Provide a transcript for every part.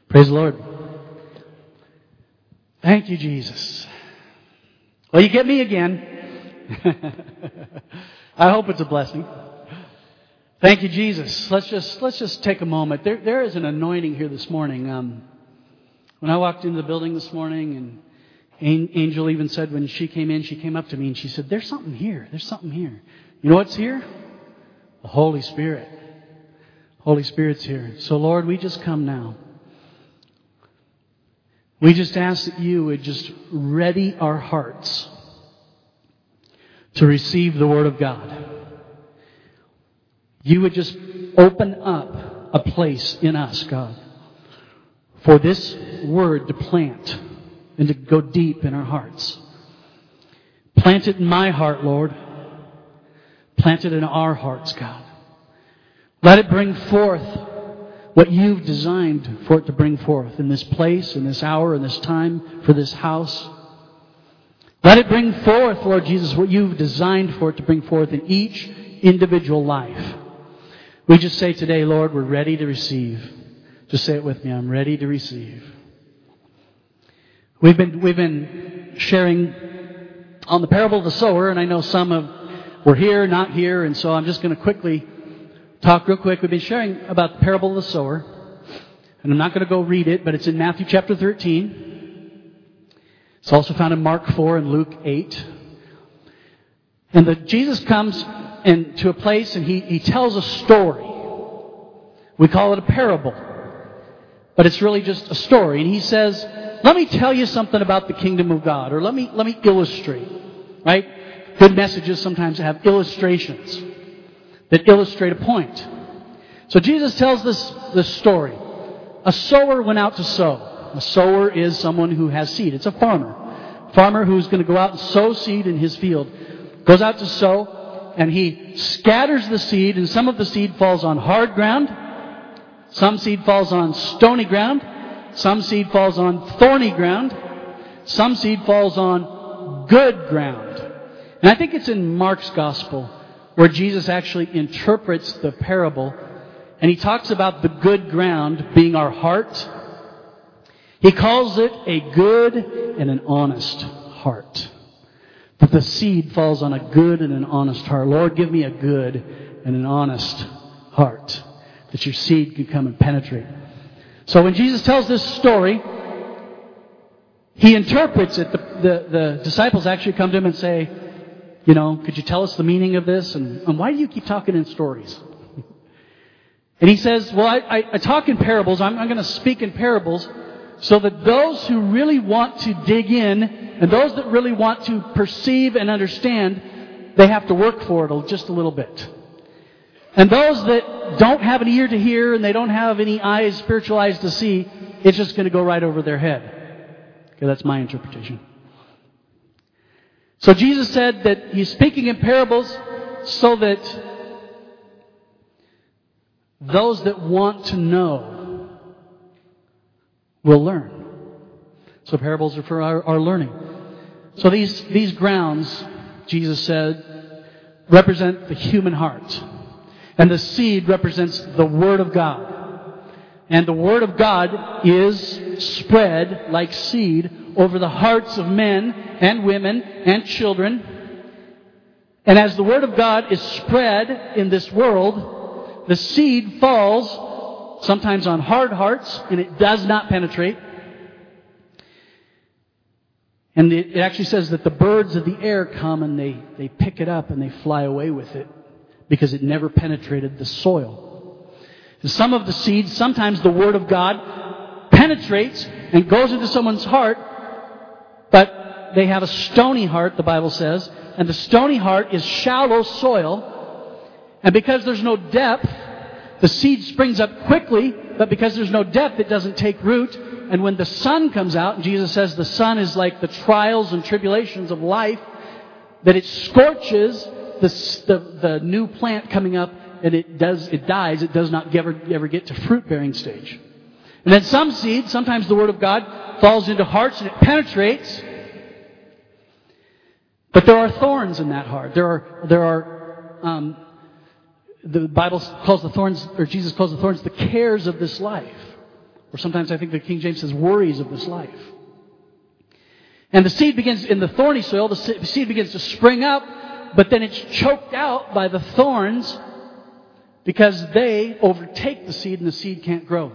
Praise the Lord. Thank you, Jesus. Well, you get me again. I hope it's a blessing. Thank you, Jesus. Let's just take a moment. There is an anointing here this morning. When I walked into the building this morning, and Angel even said when she came in, she came up to me and she said, "There's something here. There's something here." You know what's here? The Holy Spirit. Holy Spirit's here. So, Lord, we just come now. We just ask that you would just ready our hearts to receive the Word of God. You would just open up a place in us, God, for this Word to plant and to go deep in our hearts. Plant it in my heart, Lord. Plant it in our hearts, God. Let it bring forth what you've designed for it to bring forth in this place, in this hour, in this time, for this house. Let it bring forth, Lord Jesus, what you've designed for it to bring forth in each individual life. We just say today, Lord, we're ready to receive. Just say it with me. I'm ready to receive. We've been sharing on the parable of the sower, and I know were here, not here, and so I'm just going to quickly talk real quick. We've been sharing about the parable of the sower, and I'm not going to go read it, but it's in Matthew chapter 13. It's also found in Mark 4 and Luke 8. And Jesus comes to a place and he tells a story. We call it a parable, but it's really just a story. And he says, "Let me tell you something about the kingdom of God," or let me illustrate. Right? Good messages sometimes have illustrations that illustrate a point. So Jesus tells this story. A sower went out to sow. A sower is someone who has seed. It's a farmer. Farmer who's going to go out and sow seed in his field. Goes out to sow, and he scatters the seed, and some of the seed falls on hard ground. Some seed falls on stony ground. Some seed falls on thorny ground. Some seed falls on good ground. And I think it's in Mark's gospel where Jesus actually interprets the parable, and he talks about the good ground being our heart. He calls it a good and an honest heart. That the seed falls on a good and an honest heart. Lord, give me a good and an honest heart, that your seed can come and penetrate. So when Jesus tells this story, he interprets it. The disciples actually come to him and say, "Could you tell us the meaning of this? And why do you keep talking in stories?" And he says, "Well, I talk in parables. I'm going to speak in parables so that those who really want to dig in and those that really want to perceive and understand, they have to work for it just a little bit. And those that don't have an ear to hear and they don't have any eyes, spiritual eyes to see, it's just going to go right over their head." Okay, that's my interpretation. So Jesus said that he's speaking in parables so that those that want to know will learn. So parables are for our learning. So these grounds, Jesus said, represent the human heart. And the seed represents the Word of God. And the Word of God is spread like seed over the hearts of men and women and children. And as the Word of God is spread in this world, the seed falls sometimes on hard hearts, and it does not penetrate. And it actually says that the birds of the air come and they pick it up and they fly away with it because it never penetrated the soil. And some of the seeds, sometimes the Word of God penetrates and goes into someone's heart, but they have a stony heart, the Bible says, and the stony heart is shallow soil. And because there's no depth, the seed springs up quickly, but because there's no depth, it doesn't take root. And when the sun comes out, and Jesus says the sun is like the trials and tribulations of life, that it scorches the new plant coming up, and it dies. It does not ever get to fruit-bearing stage. And then some seed, sometimes the Word of God falls into hearts and it penetrates. But there are thorns in that heart. There are the Bible calls the thorns, or Jesus calls the thorns, the cares of this life. Or sometimes I think the King James says worries of this life. And the seed begins in the thorny soil, the seed begins to spring up, but then it's choked out by the thorns because they overtake the seed and the seed can't grow.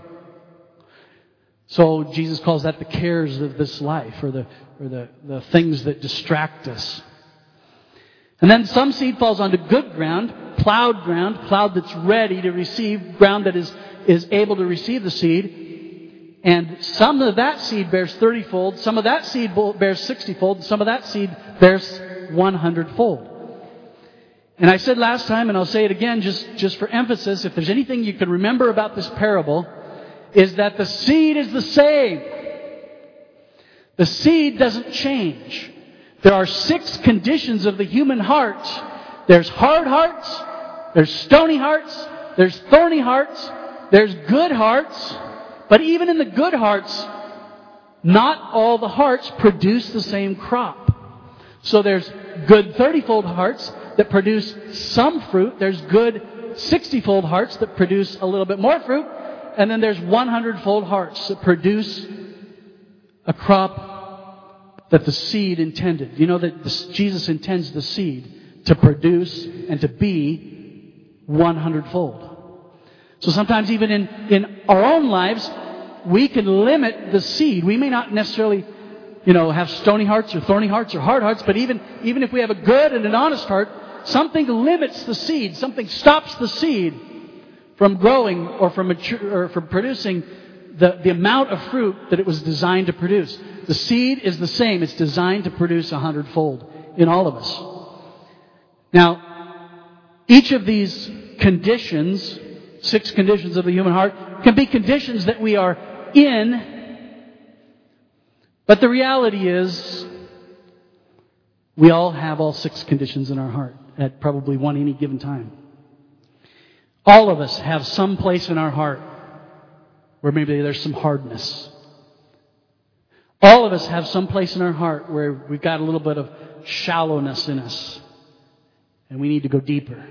So Jesus calls that the cares of this life, or the things that distract us. And then some seed falls onto good ground, plowed that's ready to receive, ground that is able to receive the seed. And some of that seed bears 30-fold, some of that seed bears 60-fold, and some of that seed bears 100-fold. And I said last time, and I'll say it again just for emphasis, if there's anything you can remember about this parable, is that the seed is the same. The seed doesn't change. There are 6 conditions of the human heart. There's hard hearts, there's stony hearts, there's thorny hearts, there's good hearts. But even in the good hearts, not all the hearts produce the same crop. So there's good 30-fold hearts that produce some fruit. There's good 60-fold hearts that produce a little bit more fruit. And then there's 100-fold hearts that produce a crop that the seed intended. You know that Jesus intends the seed to produce and to be 100-fold. So sometimes even in our own lives, we can limit the seed. We may not necessarily, have stony hearts or thorny hearts or hard hearts, but even if we have a good and an honest heart, something limits the seed. Something stops the seed from growing or from producing the amount of fruit that it was designed to produce. The seed is the same. It's designed to produce 100-fold in all of us. Now, each of these conditions, 6 conditions of the human heart, can be conditions that we are in, but the reality is we all have all 6 conditions in our heart at probably any given time. All of us have some place in our heart where maybe there's some hardness. All of us have some place in our heart where we've got a little bit of shallowness in us and we need to go deeper.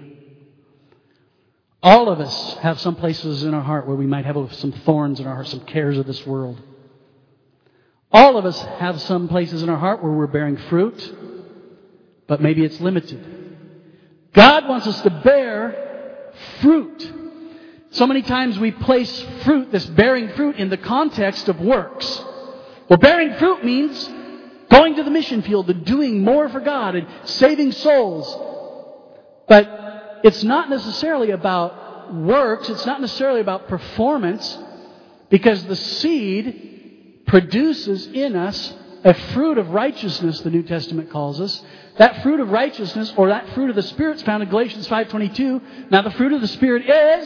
All of us have some places in our heart where we might have some thorns in our heart, some cares of this world. All of us have some places in our heart where we're bearing fruit, but maybe it's limited. God wants us to bear fruit. So many times we place fruit, this bearing fruit, in the context of works. Well, bearing fruit means going to the mission field and doing more for God and saving souls. But it's not necessarily about works. It's not necessarily about performance, because the seed produces in us a fruit of righteousness, the New Testament calls us. That fruit of righteousness, or that fruit of the Spirit, is found in Galatians 5:22. Now the fruit of the Spirit is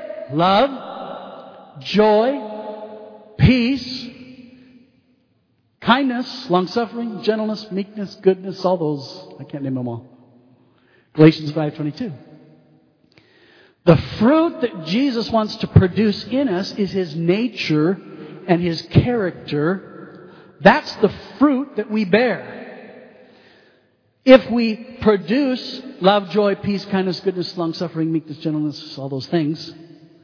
love, joy, peace, kindness, long-suffering, gentleness, meekness, goodness, all those. I can't name them all. Galatians 5:22. The fruit that Jesus wants to produce in us is His nature and His character. That's the fruit that we bear. If we produce love, joy, peace, kindness, goodness, long-suffering, meekness, gentleness, all those things,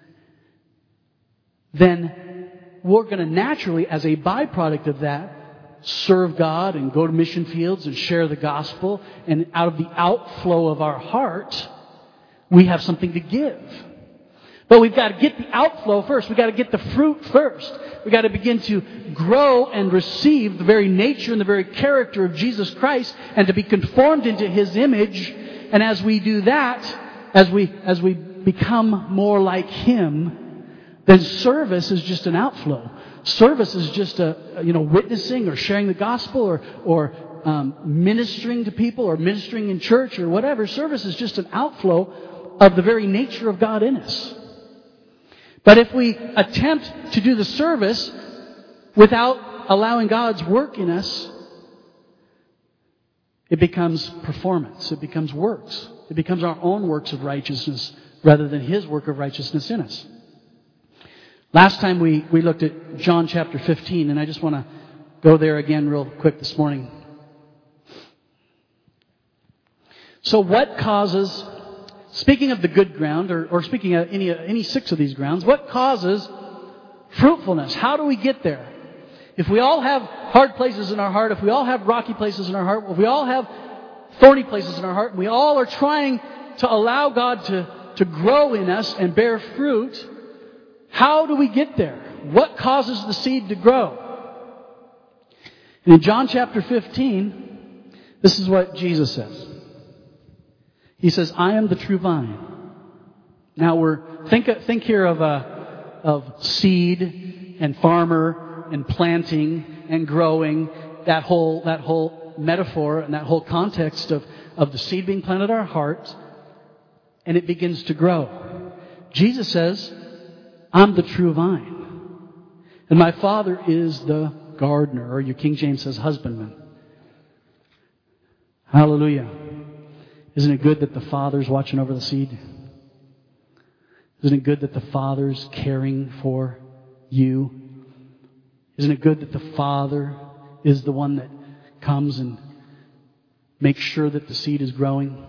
then we're going to naturally, as a byproduct of that, serve God and go to mission fields and share the gospel. And out of the outflow of our heart, we have something to give. But we've got to get the outflow first. We've got to get the fruit first. We've got to begin to grow and receive the very nature and the very character of Jesus Christ and to be conformed into His image. And as we do that, as we become more like Him, then service is just an outflow. Service is just witnessing or sharing the gospel or ministering to people or ministering in church or whatever. Service is just an outflow of the very nature of God in us. But if we attempt to do the service without allowing God's work in us, it becomes performance. It becomes works. It becomes our own works of righteousness rather than His work of righteousness in us. Last time we looked at John chapter 15, and I just want to go there again real quick this morning. So what causes, speaking of the good ground, or speaking of any 6 of these grounds, what causes Fruitfulness. How do we get there? If we all have hard places in our heart, if we all have rocky places in our heart, if we all have thorny places in our heart, and we all are trying to allow God to grow in us and bear fruit, how do we get there? What causes the seed to grow? And in John chapter 15, this is what Jesus says. He says, I am the true vine. Now think here of seed and farmer and planting and growing, that whole metaphor and that whole context of the seed being planted in our hearts, and it begins to grow. Jesus says, I'm the true vine, and my Father is the gardener, or your King James says husbandman. Hallelujah. Isn't it good that the Father's watching over the seed? Isn't it good that the Father's caring for you? Isn't it good that the Father is the one that comes and makes sure that the seed is growing?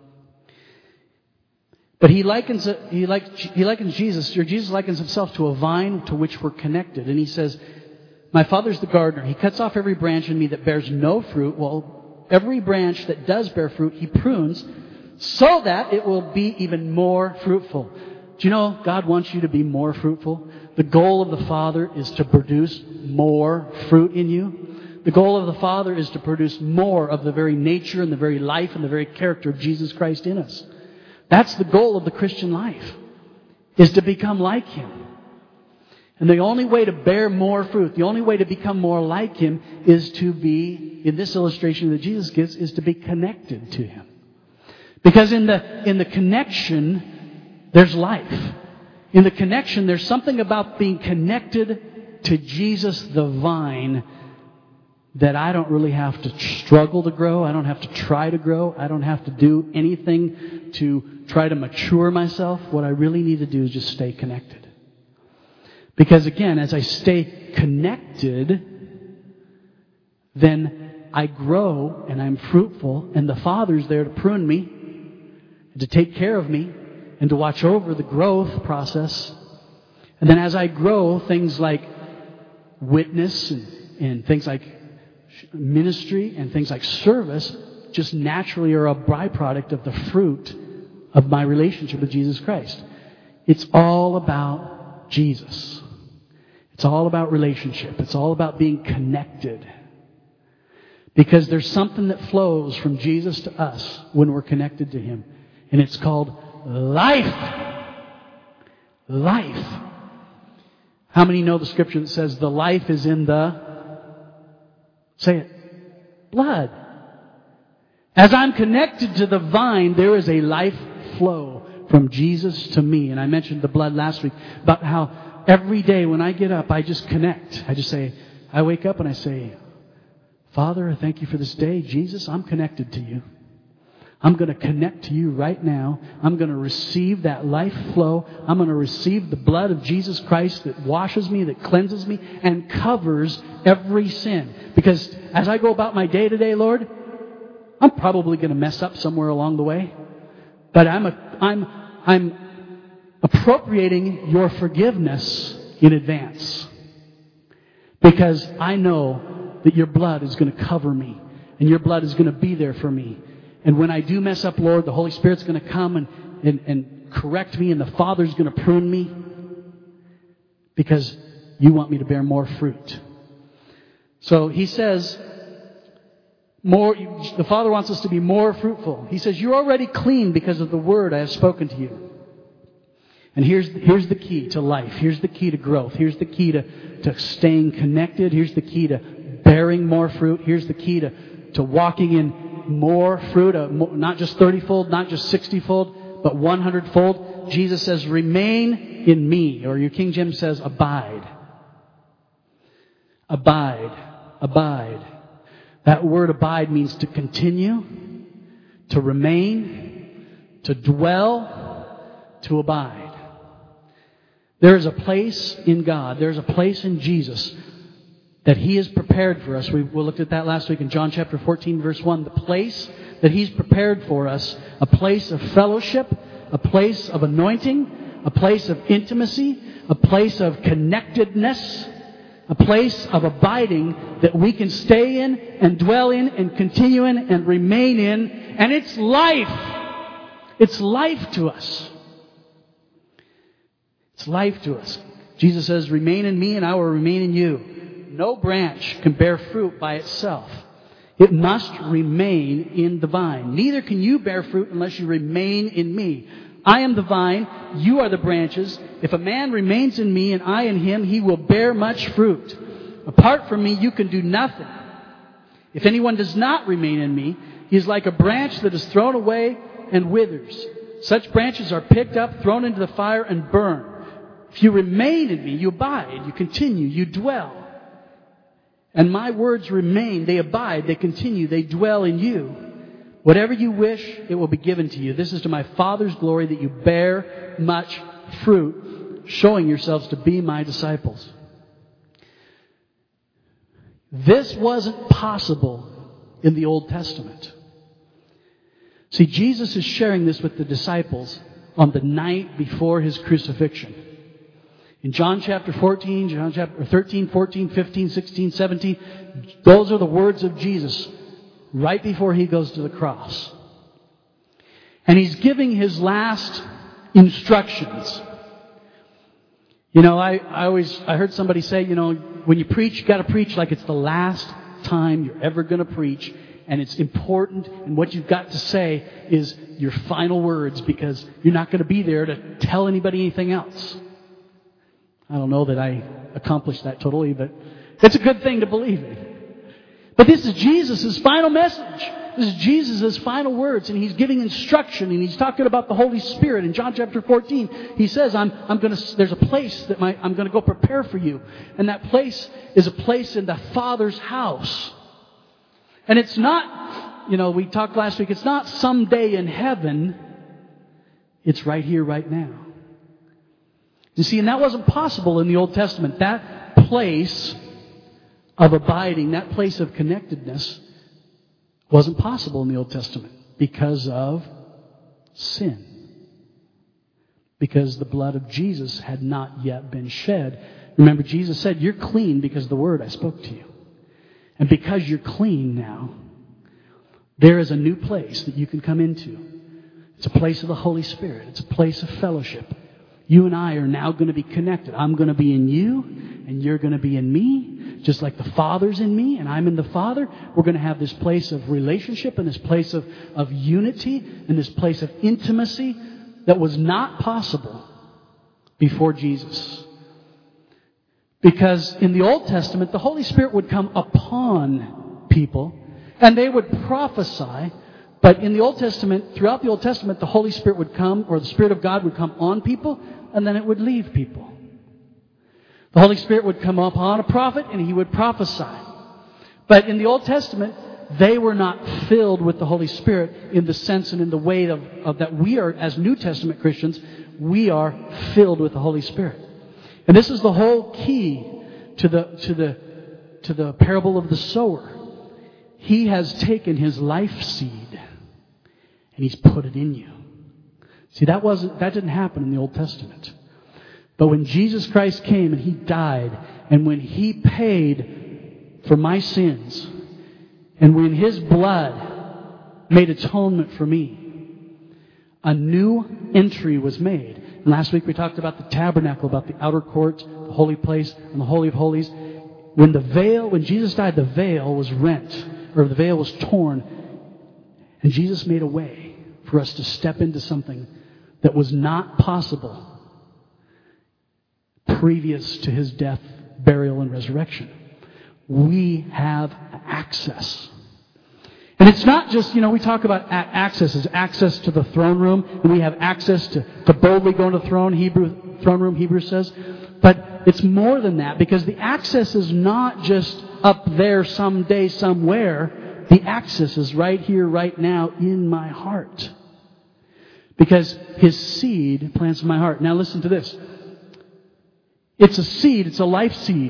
But he likens Jesus, or Jesus likens himself to a vine to which we're connected. And he says, my Father's the gardener. He cuts off every branch in me that bears no fruit. Well, every branch that does bear fruit, he prunes so that it will be even more fruitful. Do you know God wants you to be more fruitful? The goal of the Father is to produce more fruit in you. The goal of the Father is to produce more of the very nature and the very life and the very character of Jesus Christ in us. That's the goal of the Christian life, is to become like Him. And the only way to bear more fruit, the only way to become more like Him is to be, in this illustration that Jesus gives, is to be connected to Him. Because in the connection, there's life. In the connection, there's something about being connected to Jesus the vine that I don't really have to struggle to grow. I don't have to try to grow. I don't have to do anything to try to mature myself. What I really need to do is just stay connected. Because again, as I stay connected, then I grow and I'm fruitful, and the Father's there to prune me and to take care of me and to watch over the growth process. And then as I grow, things like witness and things like ministry and things like service just naturally are a byproduct of the fruit of my relationship with Jesus Christ. It's all about Jesus. It's all about relationship. It's all about being connected. Because there's something that flows from Jesus to us when we're connected to Him. And it's called life. Life. How many know the scripture that says the life is in the, say it, blood? As I'm connected to the vine, there is a life flow from Jesus to me. And I mentioned the blood last week, about how every day when I get up, I just connect. I wake up and I say, Father, I thank you for this day. Jesus, I'm connected to you. I'm going to connect to you right now. I'm going to receive that life flow. I'm going to receive the blood of Jesus Christ that washes me, that cleanses me, and covers every sin. Because as I go about my day to day, Lord, I'm probably going to mess up somewhere along the way. But I'm appropriating your forgiveness in advance. Because I know that your blood is going to cover me. And your blood is going to be there for me. And when I do mess up, Lord, the Holy Spirit's going to come and correct me, and the Father's going to prune me because you want me to bear more fruit. So He says, the Father wants us to be more fruitful. He says, you're already clean because of the word I have spoken to you. And here's the key to life. Here's the key to growth. Here's the key to staying connected. Here's the key to bearing more fruit. Here's the key to walking in more fruit, not just 30-fold, not just 60-fold, but 100-fold. Jesus says, remain in me, or your King James says, abide. Abide. Abide. That word abide means to continue, to remain, to dwell, to abide. There is a place in God, there is a place in Jesus that He has prepared for us. We looked at that last week in John chapter 14, verse 1. The place that He's prepared for us, a place of fellowship, a place of anointing, a place of intimacy, a place of connectedness, a place of abiding that we can stay in and dwell in and continue in and remain in. And it's life. It's life to us. It's life to us. Jesus says, remain in me and I will remain in you. No branch can bear fruit by itself. It must remain in the vine. Neither can you bear fruit unless you remain in me. I am the vine, you are the branches. If a man remains in me and I in him, he will bear much fruit. Apart from me, you can do nothing. If anyone does not remain in me, he is like a branch that is thrown away and withers. Such branches are picked up, thrown into the fire, and burned. If you remain in me, you abide, you continue, you dwell. And my words remain, they abide, they continue, they dwell in you. Whatever you wish, it will be given to you. This is to my Father's glory that you bear much fruit, showing yourselves to be my disciples. This wasn't possible in the Old Testament. See, Jesus is sharing this with the disciples on the night before his crucifixion. In John chapter 14, John chapter 13, 14, 15, 16, 17, those are the words of Jesus right before he goes to the cross. And he's giving his last instructions. You know, I heard somebody say, you know, when you preach, you got to preach like it's the last time you're ever going to preach. And it's important, and what you've got to say is your final words, because you're not going to be there to tell anybody anything else. I don't know that I accomplished that totally, but it's a good thing to believe in. But this is Jesus' final message. This is Jesus' final words, and he's giving instruction, and he's talking about the Holy Spirit. In John chapter 14, he says, there's a place that I'm going to go prepare for you. And that place is a place in the Father's house. And it's not, you know, we talked last week, it's not someday in heaven. It's right here, right now. You see, and that wasn't possible in the Old Testament. That place of abiding, that place of connectedness, wasn't possible in the Old Testament because of sin. Because the blood of Jesus had not yet been shed. Remember, Jesus said, you're clean because of the word I spoke to you. And because you're clean now, there is a new place that you can come into. It's a place of the Holy Spirit. It's a place of fellowship. You and I are now going to be connected. I'm going to be in you, and you're going to be in me. Just like the Father's in me, and I'm in the Father. We're going to have this place of relationship, and this place of unity, and this place of intimacy that was not possible before Jesus. Because in the Old Testament, the Holy Spirit would come upon people, and they would prophesy. But in the Old Testament, throughout the Old Testament, the Holy Spirit would come, or the Spirit of God would come on people, and then it would leave people. The Holy Spirit would come upon a prophet, and he would prophesy. But in the Old Testament, they were not filled with the Holy Spirit in the sense and in the way of that we are, as New Testament Christians, we are filled with the Holy Spirit. And this is the whole key to the parable of the sower. He has taken his life seed and he's put it in you. See, that didn't happen in the Old Testament. But when Jesus Christ came and he died, and when he paid for my sins, and when his blood made atonement for me, a new entry was made. And last week we talked about the tabernacle, about the outer court, the holy place, and the Holy of Holies. When Jesus died, the veil was rent, or the veil was torn, and Jesus made a way for us to step into something that was not possible previous to his death, burial, and resurrection. We have access. And it's not just, we talk about access as access to the throne room, and we have access to boldly go into the throne room, Hebrews says. But it's more than that, because the access is not just up there someday, somewhere. The access is right here, right now, in my heart. Because his seed plants in my heart. Now listen to this. It's a seed, it's a life seed.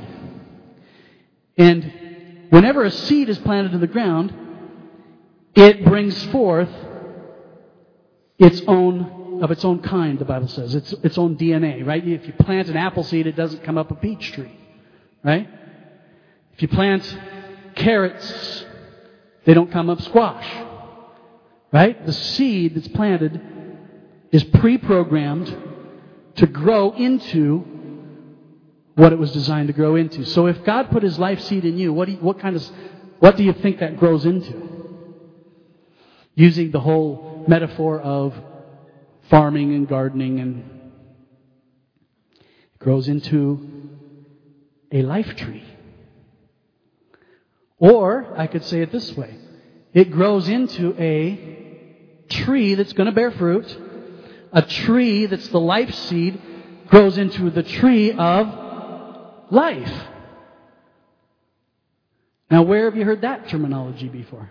And whenever a seed is planted in the ground, it brings forth its own of its own kind, the Bible says. Its own DNA, right? If you plant an apple seed, it doesn't come up a peach tree, right? If you plant carrots, they don't come up squash, right? The seed that's planted is pre-programmed to grow into what it was designed to grow into. So if God put His life seed in you, what do you think that grows into? Using the whole metaphor of farming and gardening, and it grows into a life tree. Or I could say it this way: it grows into a tree that's going to bear fruit. A tree that's the life seed grows into the tree of life. Now, where have you heard that terminology before?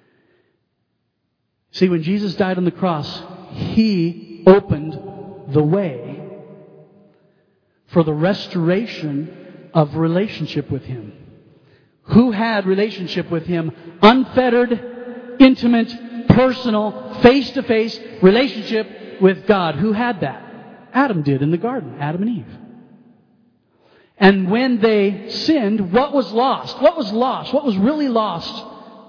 See, when Jesus died on the cross, He opened the way for the restoration of relationship with Him. Who had relationship with Him? Unfettered, intimate, personal, face-to-face relationship with God. Who had that? Adam did in the garden. Adam and Eve. And when they sinned, what was lost? What was lost? What was really lost?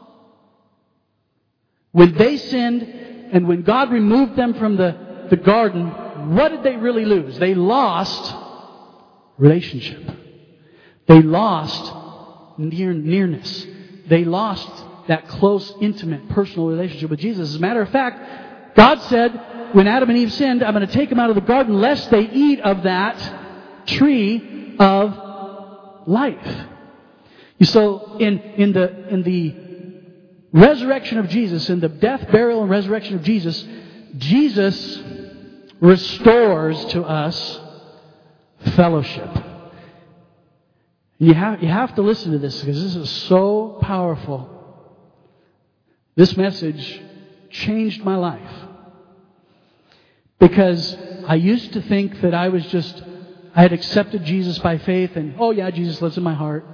When they sinned and when God removed them from the garden, what did they really lose? They lost relationship. They lost nearness. They lost that close, intimate, personal relationship with Jesus. As a matter of fact, God said, when Adam and Eve sinned, I'm going to take them out of the garden lest they eat of that tree of life. So in the resurrection of Jesus, in the death, burial, and resurrection of Jesus, Jesus restores to us fellowship. You have to listen to this because this is so powerful. This message changed my life. Because I used to think that I had accepted Jesus by faith and, oh yeah, Jesus lives in my heart.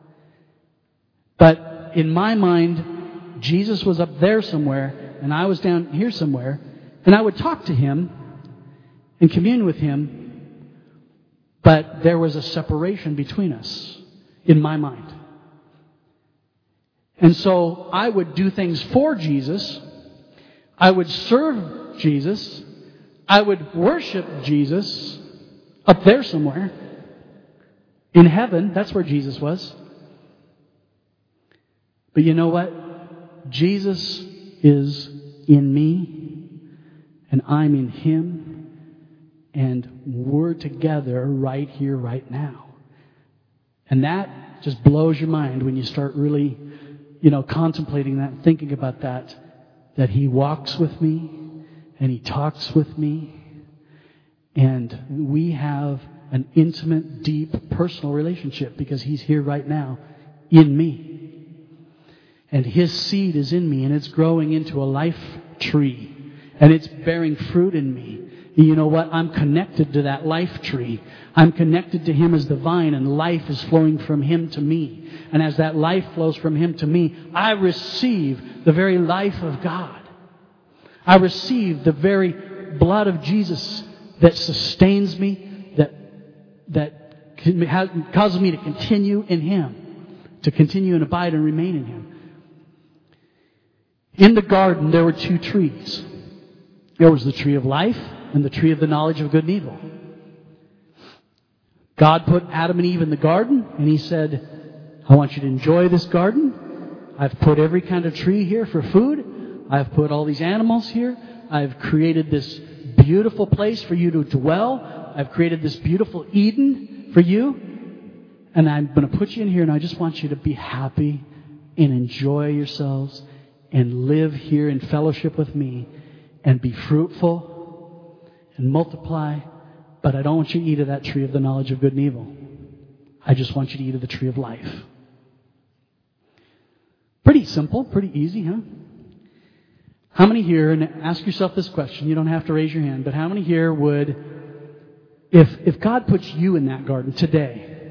But in my mind, Jesus was up there somewhere and I was down here somewhere, and I would talk to Him and commune with Him, but there was a separation between us in my mind. And so I would do things for Jesus. I would serve Jesus. I would worship Jesus up there somewhere. In heaven, that's where Jesus was. But you know what? Jesus is in me, and I'm in Him, and we're together right here, right now. And that just blows your mind when you start really, contemplating that, thinking about that He walks with me, and He talks with me, and we have an intimate, deep, personal relationship because He's here right now in me. And His seed is in me, and it's growing into a life tree, and it's bearing fruit in me. And you know what? I'm connected to that life tree. I'm connected to Him as the vine, and life is flowing from Him to me. And as that life flows from Him to me, I receive the very life of God. I receive the very blood of Jesus that sustains me, that causes me to continue in Him, to continue and abide and remain in Him. In the garden, there were two trees. There was the tree of life and the tree of the knowledge of good and evil. God put Adam and Eve in the garden, and He said, I want you to enjoy this garden. I've put every kind of tree here for food. I've put all these animals here. I've created this beautiful place for you to dwell. I've created this beautiful Eden for you. And I'm going to put you in here, and I just want you to be happy and enjoy yourselves and live here in fellowship with me and be fruitful and multiply. But I don't want you to eat of that tree of the knowledge of good and evil. I just want you to eat of the tree of life. Pretty simple, pretty easy, huh? How many here, and ask yourself this question, you don't have to raise your hand, but how many here would, if God puts you in that garden today,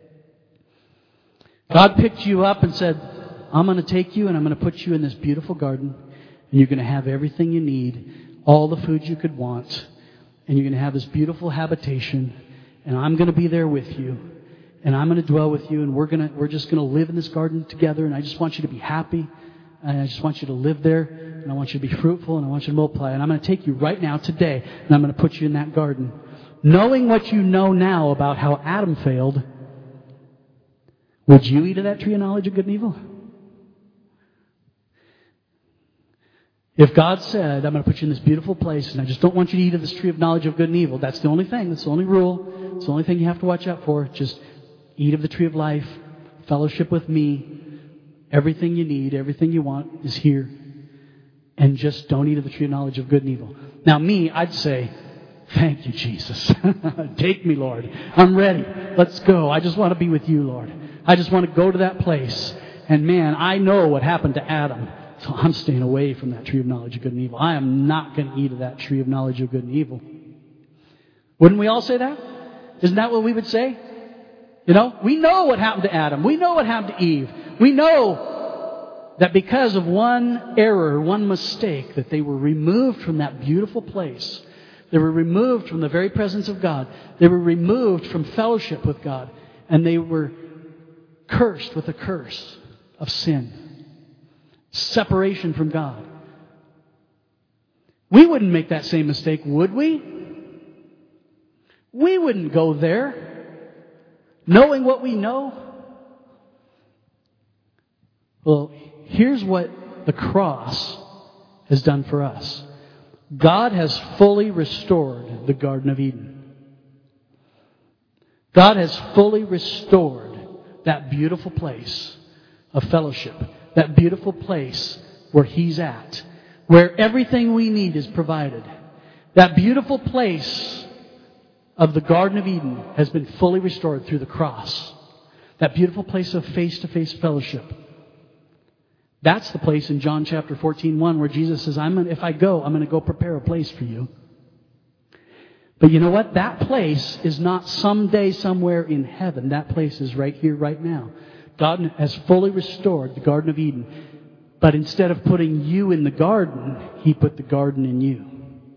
God picked you up and said, I'm going to take you and I'm going to put you in this beautiful garden, and you're going to have everything you need. all the food you could want, and you're going to have this beautiful habitation, and I'm going to be there with you, and I'm going to dwell with you, and we're just going to live in this garden together, and I just want you to be happy, and I just want you to live there, and I want you to be fruitful, and I want you to multiply, and I'm going to take you right now today, and I'm going to put you in that garden. Knowing what you know now about how Adam failed, would you eat of that tree of knowledge of good and evil? If God said, I'm going to put you in this beautiful place, and I just don't want you to eat of this tree of knowledge of good and evil, that's the only thing, that's the only rule, it's the only thing you have to watch out for. Just eat of the tree of life, fellowship with me, everything you need, everything you want is here, and just don't eat of the tree of knowledge of good and evil. Now me, I'd say, thank you, Jesus. Take me, Lord. I'm ready. Let's go. I just want to be with you, Lord. I just want to go to that place. And man, I know what happened to Adam. So I'm staying away from that tree of knowledge of good and evil. I am not going to eat of that tree of knowledge of good and evil. Wouldn't we all say that? Isn't that what we would say? You know, we know what happened to Adam. We know what happened to Eve. We know that because of one error, one mistake, that they were removed from that beautiful place. They were removed from the very presence of God. They were removed from fellowship with God. And they were cursed with a curse of sin. Separation from God. We wouldn't make that same mistake, would we? We wouldn't go there, knowing what we know. Well, here's what the cross has done for us. God has fully restored the Garden of Eden. God has fully restored that beautiful place of fellowship. That beautiful place where He's at. Where everything we need is provided. That beautiful place of the Garden of Eden has been fully restored through the cross. That beautiful place of face-to-face fellowship. That's the place in John chapter 14:1 where Jesus says, if I go, I'm going to go prepare a place for you. But you know what? That place is not someday somewhere in heaven. That place is right here, right now. God has fully restored the Garden of Eden. But instead of putting you in the garden, He put the garden in you.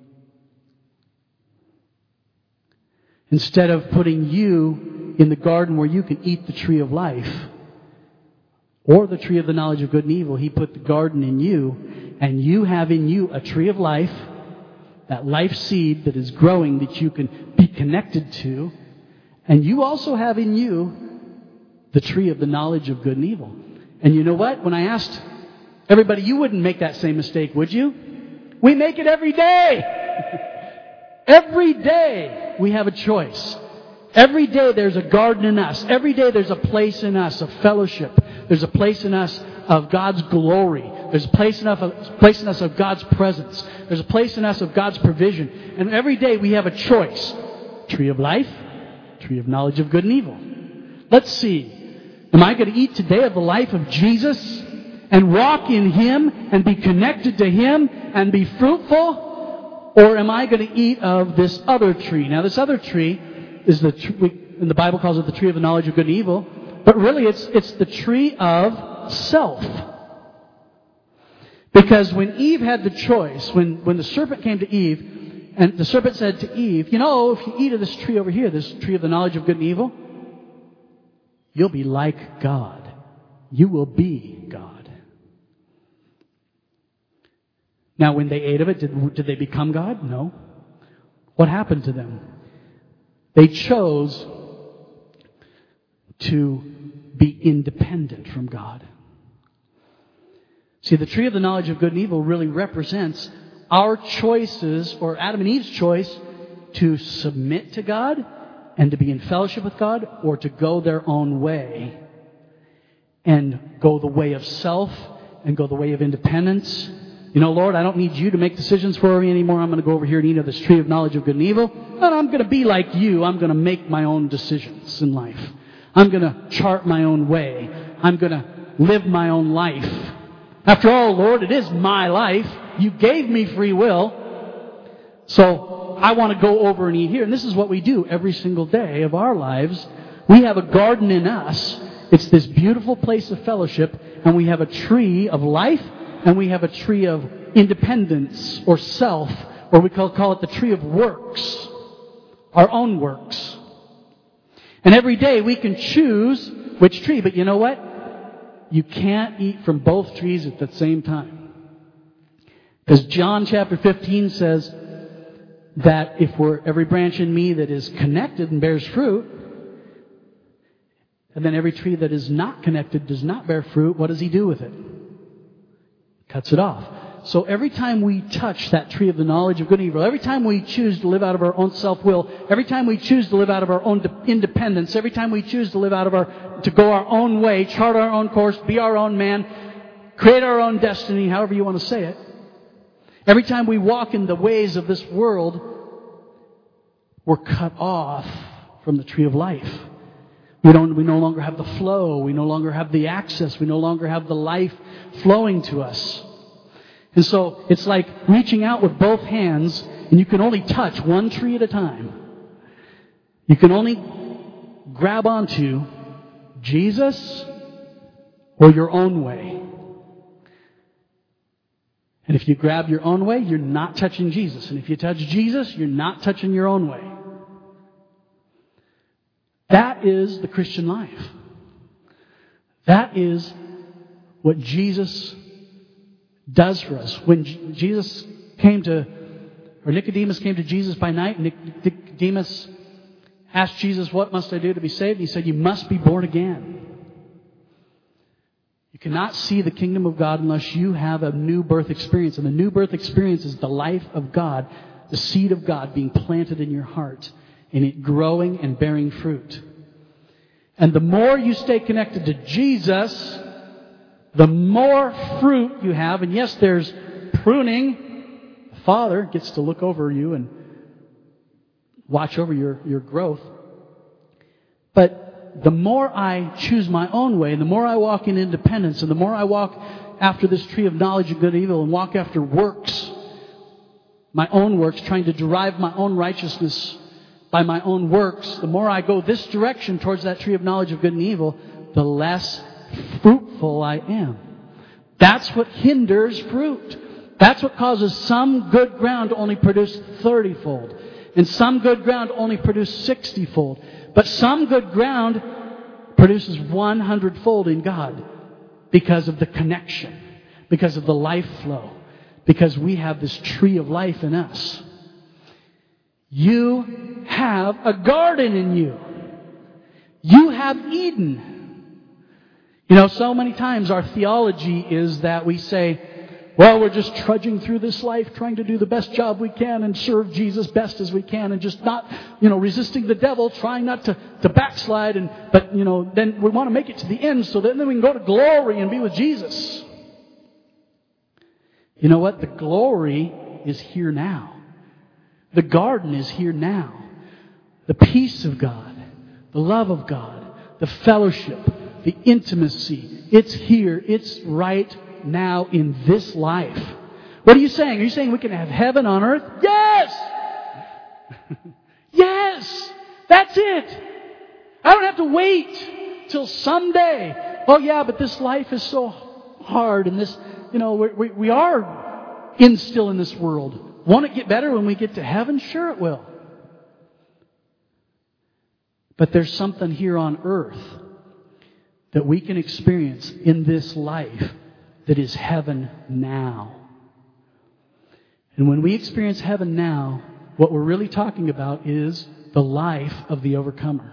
Instead of putting you in the garden where you can eat the tree of life, or the tree of the knowledge of good and evil, He put the garden in you, and you have in you a tree of life, that life seed that is growing that you can be connected to, and you also have in you the tree of the knowledge of good and evil. And you know what? When I asked everybody, you wouldn't make that same mistake, would you? We make it every day. Every day we have a choice. Every day there's a garden in us. Every day there's a place in us of fellowship. There's a place in us of God's glory. There's a place in us of God's presence. There's a place in us of God's provision. And every day we have a choice. Tree of life, tree of knowledge of good and evil. Let's see. Am I going to eat today of the life of Jesus and walk in Him and be connected to Him and be fruitful? Or am I going to eat of this other tree? Now this other tree is and the Bible calls it the tree of the knowledge of good and evil. But really it's the tree of self. Because when Eve had the choice, when the serpent came to Eve, and the serpent said to Eve, you know, if you eat of this tree over here, this tree of the knowledge of good and evil, you'll be like God. You will be God. Now, when they ate of it, did they become God? No. What happened to them? They chose to be independent from God. See, the tree of the knowledge of good and evil really represents our choices, or Adam and Eve's choice, to submit to God and to be in fellowship with God, or to go their own way and go the way of self and go the way of independence. You know, Lord, I don't need you to make decisions for me anymore. I'm going to go over here and eat of this tree of knowledge of good and evil. And I'm going to be like you. I'm going to make my own decisions in life. I'm going to chart my own way. I'm going to live my own life. After all, Lord, it is my life. You gave me free will. So I want to go over and eat here. And this is what we do every single day of our lives. We have a garden in us. It's this beautiful place of fellowship. And we have a tree of life. And we have a tree of independence or self or we call it the tree of works, our own works. And every day we can choose which tree, but you know what? You can't eat from both trees at the same time. Because John chapter 15 says that if every branch in me that is connected and bears fruit, and then every tree that is not connected does not bear fruit, what does he do with it? Cuts it off. So every time we touch that tree of the knowledge of good and evil, every time we choose to live out of our own self-will, every time we choose to live out of our own independence, every time we choose to live out of to go our own way, chart our own course, be our own man, create our own destiny, however you want to say it, every time we walk in the ways of this world, we're cut off from the tree of life. We no longer have the flow. We no longer have the access. We no longer have the life flowing to us. And so it's like reaching out with both hands, and you can only touch one tree at a time. You can only grab onto Jesus or your own way. And if you grab your own way, you're not touching Jesus. And if you touch Jesus, you're not touching your own way. That is the Christian life. That is what Jesus does for us. When Nicodemus came to Jesus by night, Nicodemus asked Jesus, "What must I do to be saved?" And he said, "You must be born again." You cannot see the kingdom of God unless you have a new birth experience. And the new birth experience is the life of God, the seed of God being planted in your heart, and it growing and bearing fruit. And the more you stay connected to Jesus, the more fruit you have. And yes, there's pruning. The Father gets to look over you and watch over your growth. But the more I choose my own way, and the more I walk in independence, and the more I walk after this tree of knowledge of good and evil, and walk after works, my own works, trying to derive my own righteousness by my own works, the more I go this direction towards that tree of knowledge of good and evil, the less fruitful I am. That's what hinders fruit. That's what causes some good ground to only produce 30-fold. And some good ground only produce 60-fold. But some good ground produces 100-fold in God because of the connection, because of the life flow, because we have this tree of life in us. You have a garden in you. You have Eden. You know, so many times our theology is that we say, well, we're just trudging through this life, trying to do the best job we can and serve Jesus best as we can, and just not, resisting the devil, trying not to backslide, but then we want to make it to the end so that then we can go to glory and be with Jesus. You know what? The glory is here now. The garden is here now. The peace of God, the love of God, the fellowship, the intimacy, it's here. It's right now in this life. What are you saying? Are you saying we can have heaven on earth? Yes! Yes! That's it! I don't have to wait till someday. Oh yeah, but this life is so hard, and this, we are still in this world. Won't it get better when we get to heaven? Sure it will. But there's something here on earth that we can experience in this life that is heaven now. And when we experience heaven now, what we're really talking about is the life of the overcomer.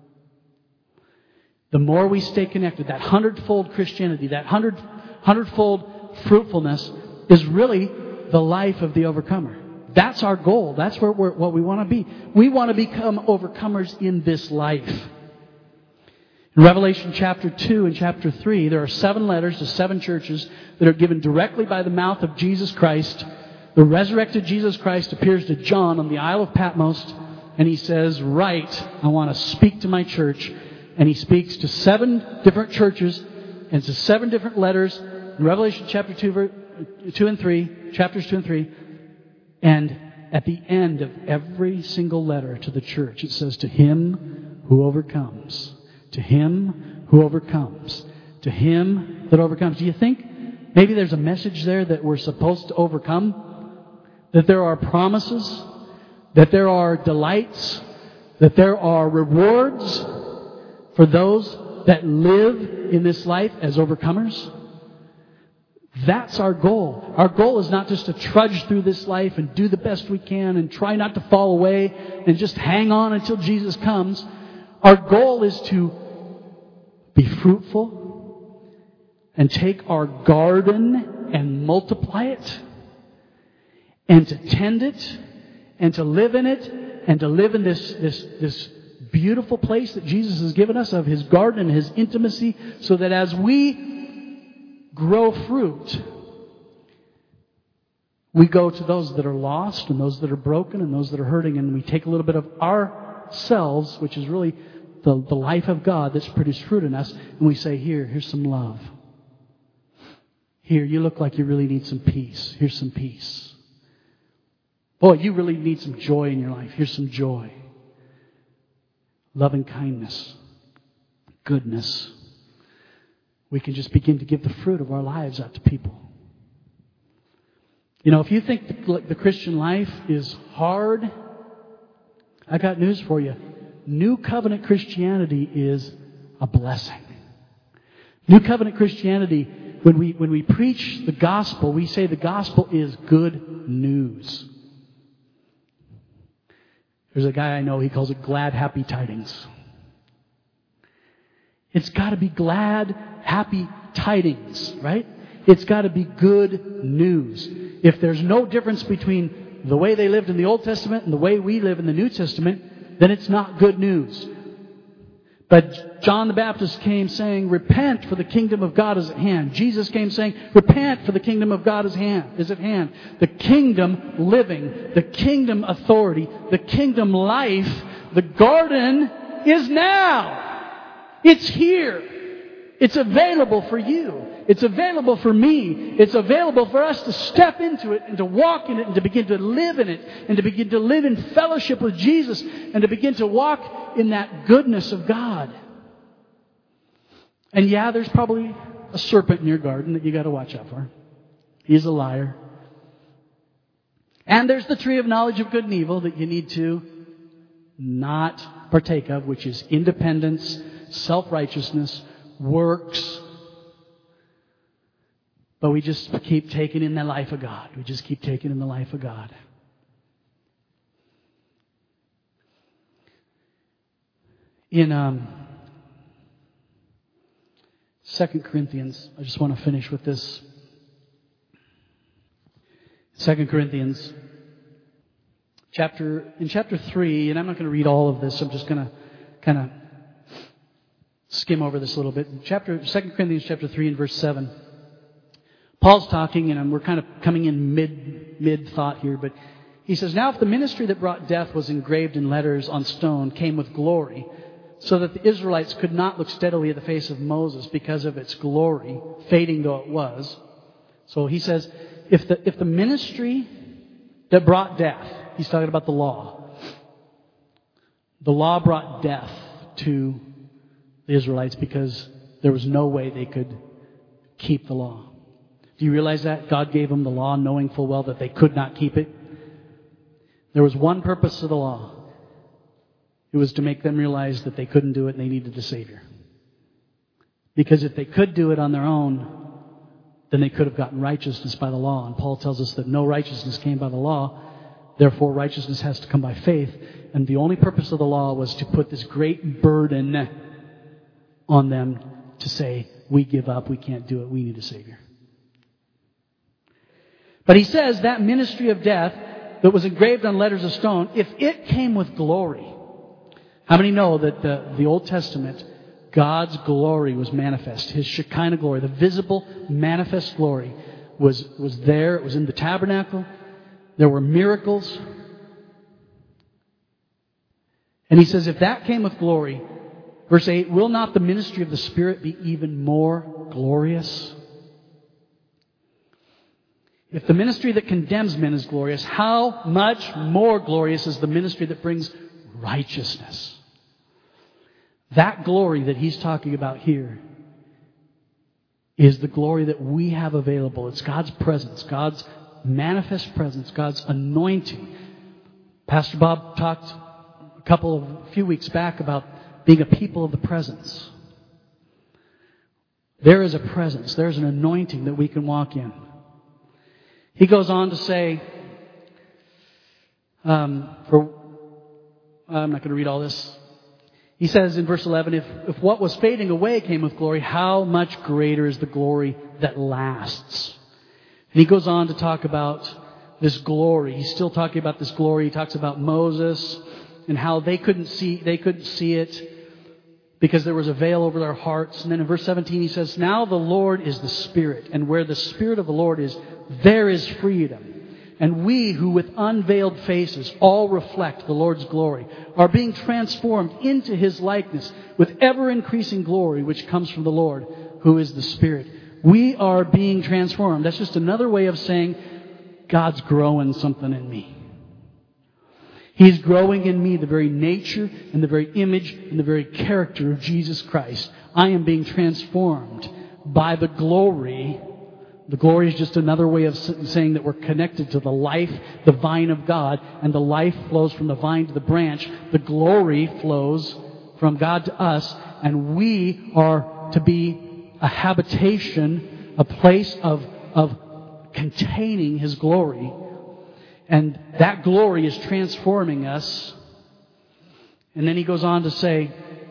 The more we stay connected, that 100-fold Christianity, that 100-fold fruitfulness is really the life of the overcomer. That's our goal. That's what we want to be. We want to become overcomers in this life. In Revelation chapter 2 and chapter 3, there are 7 letters to 7 churches that are given directly by the mouth of Jesus Christ. The resurrected Jesus Christ appears to John on the Isle of Patmos, and he says, "Write, I want to speak to my church." And he speaks to 7 different churches and to 7 different letters in Revelation chapter 2 and 3, chapters 2 and 3. And at the end of every single letter to the church, it says, "To him who overcomes. To him who overcomes. To him that overcomes." Do you think maybe there's a message there that we're supposed to overcome? that there are promises, that there are delights, that there are rewards for those that live in this life as overcomers. That's our goal. Our goal is not just to trudge through this life and do the best we can and try not to fall away and just hang on until Jesus comes. Our goal is to be fruitful and take our garden and multiply it and to tend it and to live in it and to live in this beautiful place that Jesus has given us of His garden and His intimacy, so that as we grow fruit, we go to those that are lost and those that are broken and those that are hurting, and we take a little bit of ourselves, which is really the life of God that's produced fruit in us, and we say, here's some love. Here, you look like you really need some peace. Here's some peace. Boy, you really need some joy in your life. Here's some joy. Loving kindness. Goodness. We can just begin to give the fruit of our lives out to people. You know, if you think the Christian life is hard, I got news for you. New covenant Christianity is a blessing. New covenant Christianity, when we preach the gospel, we say the gospel is good news. There's a guy I know, he calls it glad, happy tidings. It's got to be glad, happy tidings, right? It's got to be good news. If there's no difference between the way they lived in the Old Testament and the way we live in the New Testament, then it's not good news. But John the Baptist came saying, repent, for the kingdom of God is at hand. Jesus came saying, repent, for the kingdom of God is at hand. The kingdom living, the kingdom authority, the kingdom life, the garden is now. It's here. It's available for you. It's available for me. It's available for us to step into it and to walk in it and to begin to live in it and to begin to live in fellowship with Jesus and to begin to walk in that goodness of God. And yeah, there's probably a serpent in your garden that you got to watch out for. He's a liar. And there's the tree of knowledge of good and evil that you need to not partake of, which is independence, self-righteousness, works. But we just keep taking in the life of God. We just keep taking in the life of God. In 2 Corinthians, I just want to finish with this. 2 Corinthians, in chapter 3, and I'm not going to read all of this. I'm just going to kind of skim over this a little bit. 2 Corinthians chapter 3 and verse 7. Paul's talking, and we're kind of coming in mid-thought here, but he says, now if the ministry that brought death was engraved in letters on stone came with glory, so that the Israelites could not look steadily at the face of Moses because of its glory, fading though it was. So he says, if the ministry that brought death, he's talking about the law brought death to the Israelites because there was no way they could keep the law. Do you realize that? God gave them the law knowing full well that they could not keep it. There was one purpose to the law. It was to make them realize that they couldn't do it and they needed a Savior. Because if they could do it on their own, then they could have gotten righteousness by the law. And Paul tells us that no righteousness came by the law. Therefore, righteousness has to come by faith. And the only purpose of the law was to put this great burden on them to say, we give up, we can't do it, we need a Savior. But he says that ministry of death that was engraved on letters of stone, if it came with glory, how many know that the Old Testament, God's glory was manifest? His Shekinah glory, the visible, manifest glory was there. It was in the tabernacle. There were miracles. And he says, if that came with glory, verse 8, will not the ministry of the Spirit be even more glorious? If the ministry that condemns men is glorious, how much more glorious is the ministry that brings righteousness? That glory that he's talking about here is the glory that we have available. It's God's presence, God's manifest presence, God's anointing. Pastor Bob talked a few weeks back about being a people of the presence. There is a presence. There's an anointing that we can walk in. He goes on to say, I'm not going to read all this. He says in verse 11, if what was fading away came with glory, how much greater is the glory that lasts? And he goes on to talk about this glory. He's still talking about this glory. He talks about Moses and how they couldn't see it because there was a veil over their hearts. And then in verse 17 he says, now the Lord is the Spirit, and where the Spirit of the Lord is, there is freedom. And we who with unveiled faces all reflect the Lord's glory are being transformed into His likeness with ever-increasing glory which comes from the Lord, who is the Spirit. We are being transformed. That's just another way of saying God's growing something in me. He's growing in me the very nature and the very image and the very character of Jesus Christ. I am being transformed by the glory. The glory is just another way of saying that we're connected to the life, the vine of God, and the life flows from the vine to the branch. The glory flows from God to us, and we are to be a habitation, a place of containing His glory. And that glory is transforming us. And then he goes on to say,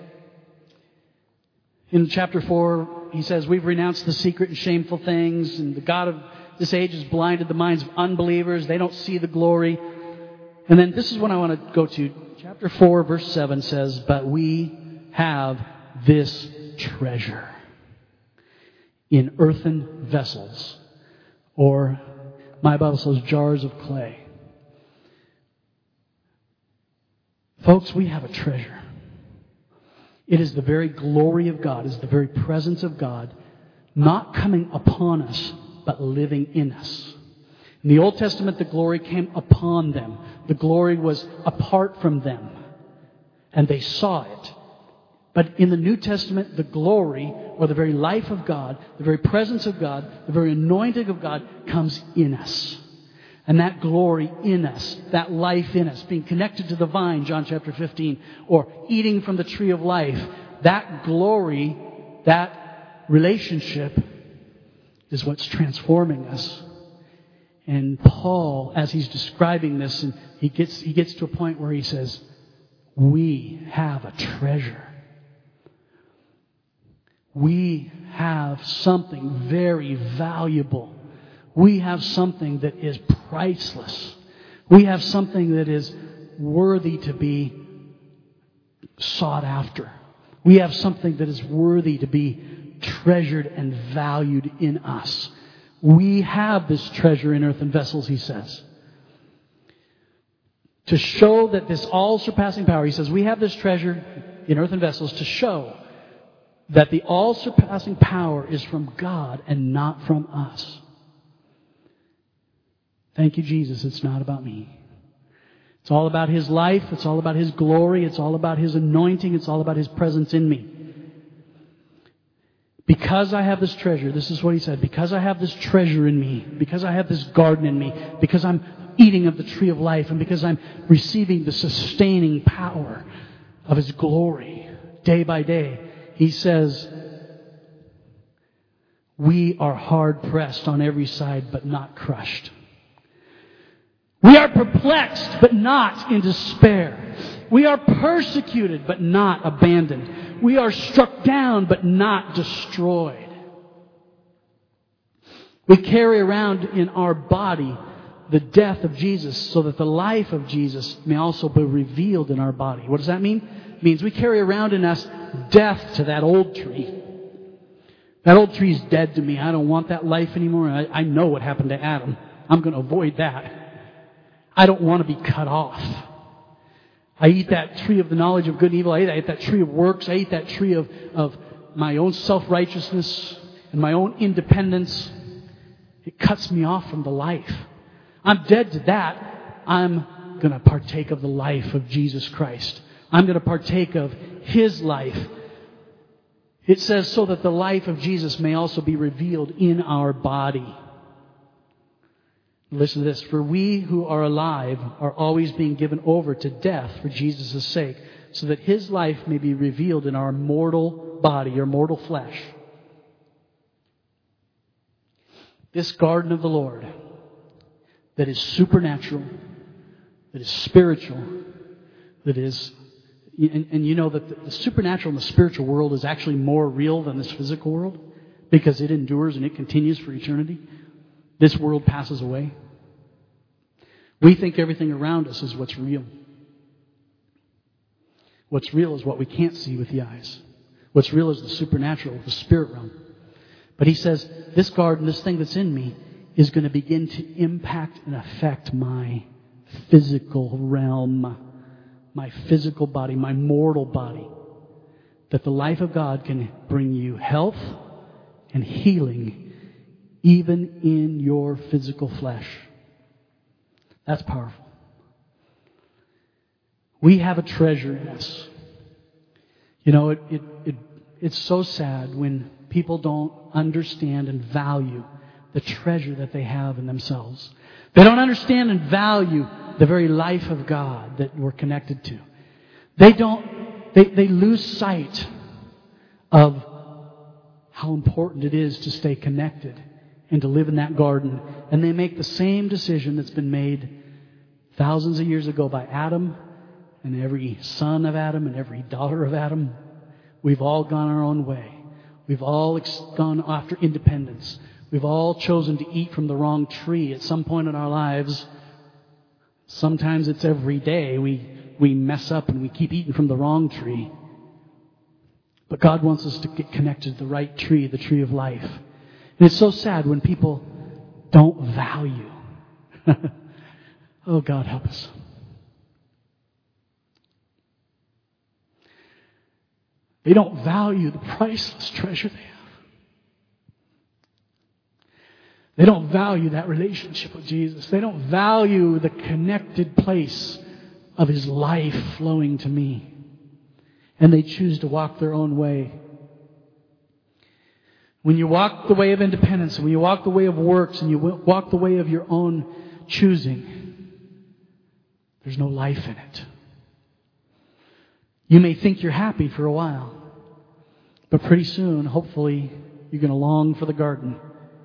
in chapter 4, he says, we've renounced the secret and shameful things, and the God of this age has blinded the minds of unbelievers. They don't see the glory. And then this is what I want to go to. Chapter 4, verse 7 says, but we have this treasure in earthen vessels, or my Bible says jars of clay. Folks, we have a treasure. It is the very glory of God, it is the very presence of God, not coming upon us, but living in us. In the Old Testament, the glory came upon them. The glory was apart from them, and they saw it. But in the New Testament, the glory, or the very life of God, the very presence of God, the very anointing of God comes in us. And that glory in us, that life in us, being connected to the vine, John chapter 15, or eating from the tree of life, that glory, that relationship is what's transforming us. And Paul, as he's describing this, and he gets to a point where he says, we have a treasure. We have something very valuable. We have something that is priceless. We have something that is worthy to be sought after. We have something that is worthy to be treasured and valued in us. We have this treasure in earthen vessels, he says. To show that this all-surpassing power, he says, we have this treasure in earthen vessels to show that the all-surpassing power is from God and not from us. Thank you, Jesus. It's not about me. It's all about His life. It's all about His glory. It's all about His anointing. It's all about His presence in me. Because I have this treasure, this is what he said, because I have this treasure in me, because I have this garden in me, because I'm eating of the tree of life, and because I'm receiving the sustaining power of His glory day by day, he says, we are hard pressed on every side, but not crushed. We are perplexed, but not in despair. We are persecuted, but not abandoned. We are struck down, but not destroyed. We carry around in our body the death of Jesus so that the life of Jesus may also be revealed in our body. What does that mean? It means we carry around in us death to that old tree. That old tree's dead to me. I don't want that life anymore. I know what happened to Adam. I'm going to avoid that. I don't want to be cut off. I eat that tree of the knowledge of good and evil. I eat that tree of works. I eat that tree of my own self-righteousness and my own independence. It cuts me off from the life. I'm dead to that. I'm going to partake of the life of Jesus Christ. I'm going to partake of His life. It says so that the life of Jesus may also be revealed in our body. Listen to this. For we who are alive are always being given over to death for Jesus' sake, so that His life may be revealed in our mortal body, or mortal flesh. This garden of the Lord that is supernatural, that is spiritual, that is... And you know that the supernatural and the spiritual world is actually more real than this physical world, because it endures and it continues for eternity. This world passes away. We think everything around us is what's real. What's real is what we can't see with the eyes. What's real is the supernatural, the spirit realm. But he says, this garden, this thing that's in me, is going to begin to impact and affect my physical realm, my physical body, my mortal body. That the life of God can bring you health and healing even in your physical flesh. That's powerful. We have a treasure in us. You know, it's so sad when people don't understand and value the treasure that they have in themselves. They don't understand and value the very life of God that we're connected to. They lose sight of how important it is to stay connected and to live in that garden. And they make the same decision that's been made thousands of years ago by Adam and every son of Adam and every daughter of Adam. We've all gone our own way. We've all gone after independence. We've all chosen to eat from the wrong tree at some point in our lives. Sometimes it's every day we mess up and we keep eating from the wrong tree. But God wants us to get connected to the right tree, the tree of life. And it's so sad when people don't value. Oh, God, help us. They don't value the priceless treasure they have. They don't value that relationship with Jesus. They don't value the connected place of His life flowing to me. And they choose to walk their own way. When you walk the way of independence, when you walk the way of works, and you walk the way of your own choosing, there's no life in it. You may think you're happy for a while, but pretty soon, hopefully, you're going to long for the garden.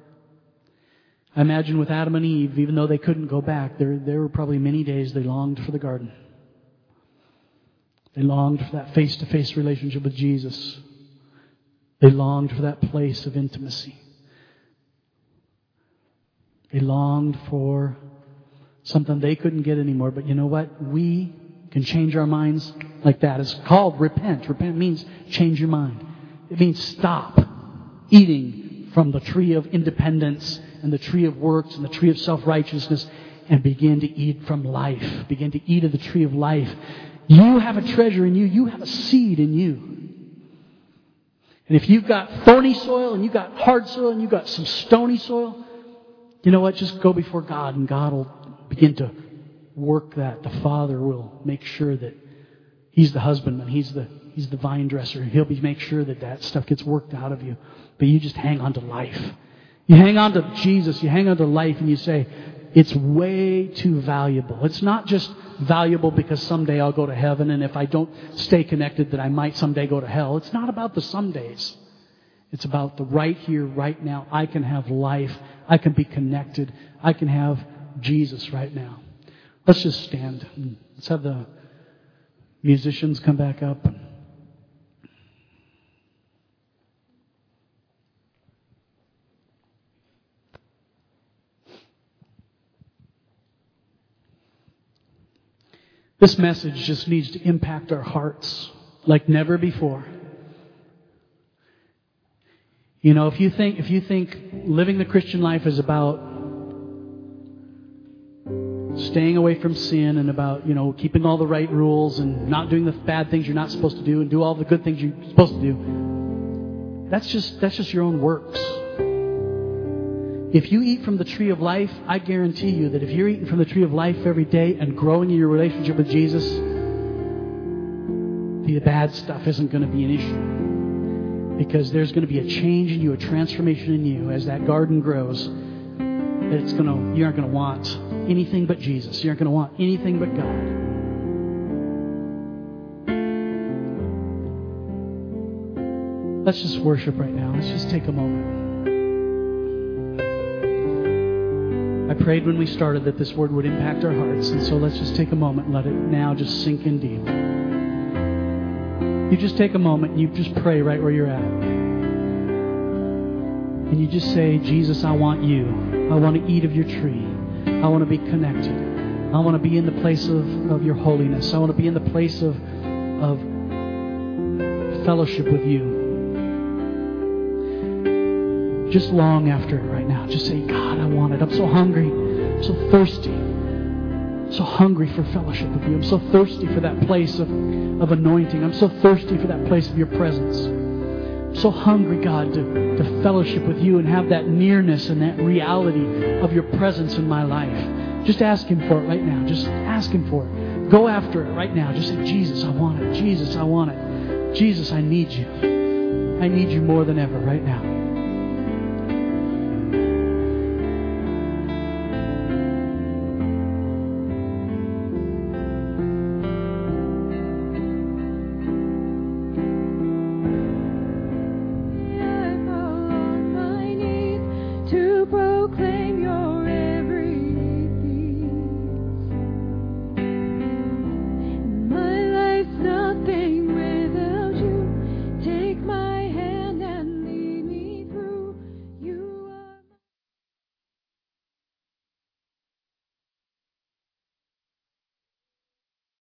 I imagine with Adam and Eve, even though they couldn't go back, there were probably many days they longed for the garden. They longed for that face-to-face relationship with Jesus. They longed for that place of intimacy. They longed for something they couldn't get anymore. But you know what? We can change our minds like that. It's called repent. Repent means change your mind. It means stop eating from the tree of independence and the tree of works and the tree of self-righteousness and begin to eat from life. Begin to eat of the tree of life. You have a treasure in you. You have a seed in you. And if you've got thorny soil and you've got hard soil and you've got some stony soil, you know what? Just go before God and God will begin to work that. The Father will make sure that He's the husbandman. He's the vine dresser. He'll make sure that stuff gets worked out of you. But you just hang on to life. You hang on to Jesus. You hang on to life and you say, it's way too valuable. It's not just valuable because someday I'll go to heaven, and if I don't stay connected that I might someday go to hell. It's not about the somedays. It's about the right here, right now. I can have life. I can be connected. I can have Jesus right now. Let's just stand. Let's have the musicians come back up. This message just needs to impact our hearts like never before. You know, if you think living the Christian life is about staying away from sin and about, keeping all the right rules and not doing the bad things you're not supposed to do and do all the good things you're supposed to do, that's just your own works. If you eat from the tree of life, I guarantee you that if you're eating from the tree of life every day and growing in your relationship with Jesus, the bad stuff isn't going to be an issue. Because there's going to be a change in you, a transformation in you as that garden grows. that you aren't going to want anything but Jesus. You aren't going to want anything but God. Let's just worship right now. Let's just take a moment. I prayed when we started that this word would impact our hearts, and so let's just take a moment and let it now just sink in deep. You just take a moment and you just pray right where you're at. And you just say, Jesus, I want you. I want to eat of your tree. I want to be connected. I want to be in the place of your holiness. I want to be in the place of fellowship with you. Just long after it right now. Just say, God, I want it. I'm so hungry. I'm so thirsty. I'm so hungry for fellowship with you. I'm so thirsty for that place of anointing. I'm so thirsty for that place of your presence. I'm so hungry, God, to fellowship with you and have that nearness and that reality of your presence in my life. Just ask Him for it right now. Just ask Him for it. Go after it right now. Just say, Jesus, I want it. Jesus, I want it. Jesus, I need you. I need you more than ever right now.